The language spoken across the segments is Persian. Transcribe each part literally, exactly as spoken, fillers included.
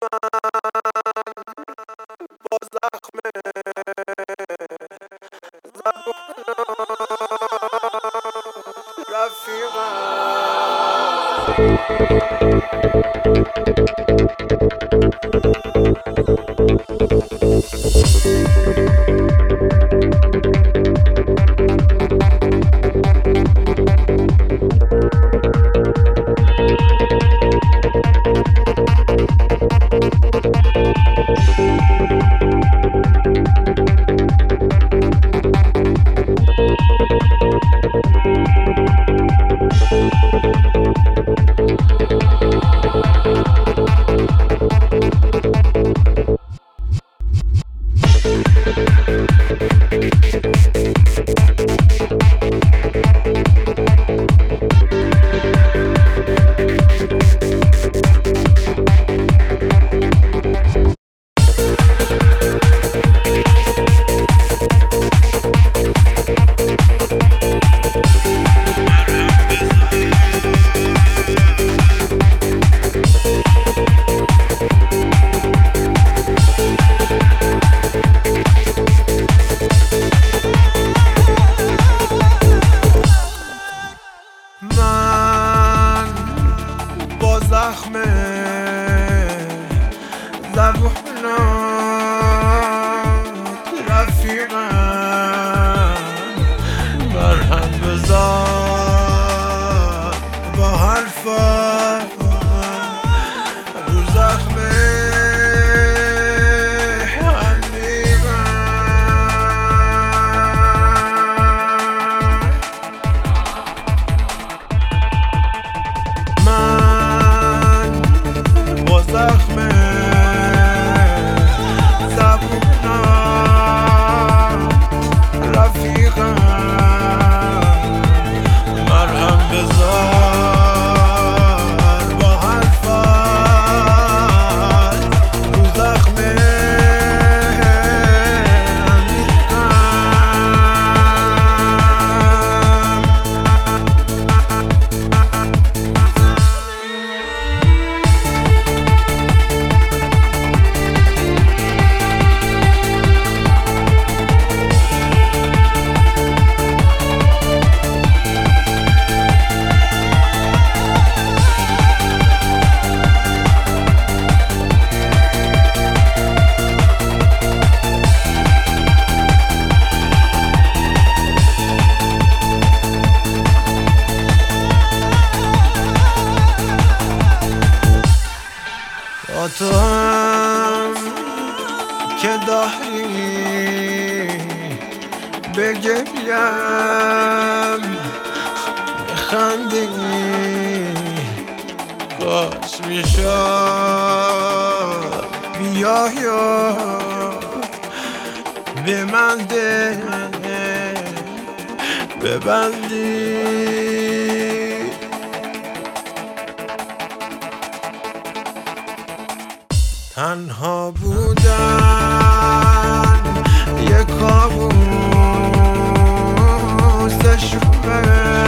با زخم زبونات من با زخم زبونات رفیقم، مرهم بزار با حرفات رو زخم زخم زبونات رفیقم، مرهم بزار با حرفات رو زخم تو هم که داری بگریم خندی، کاش میشد بیای و به من ده ببندی. تنها بودن یه کابوس شومه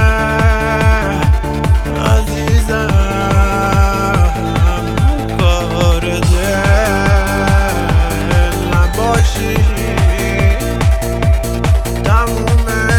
عزیزم، کار دل نباشی تمومه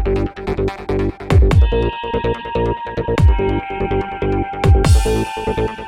Thank you.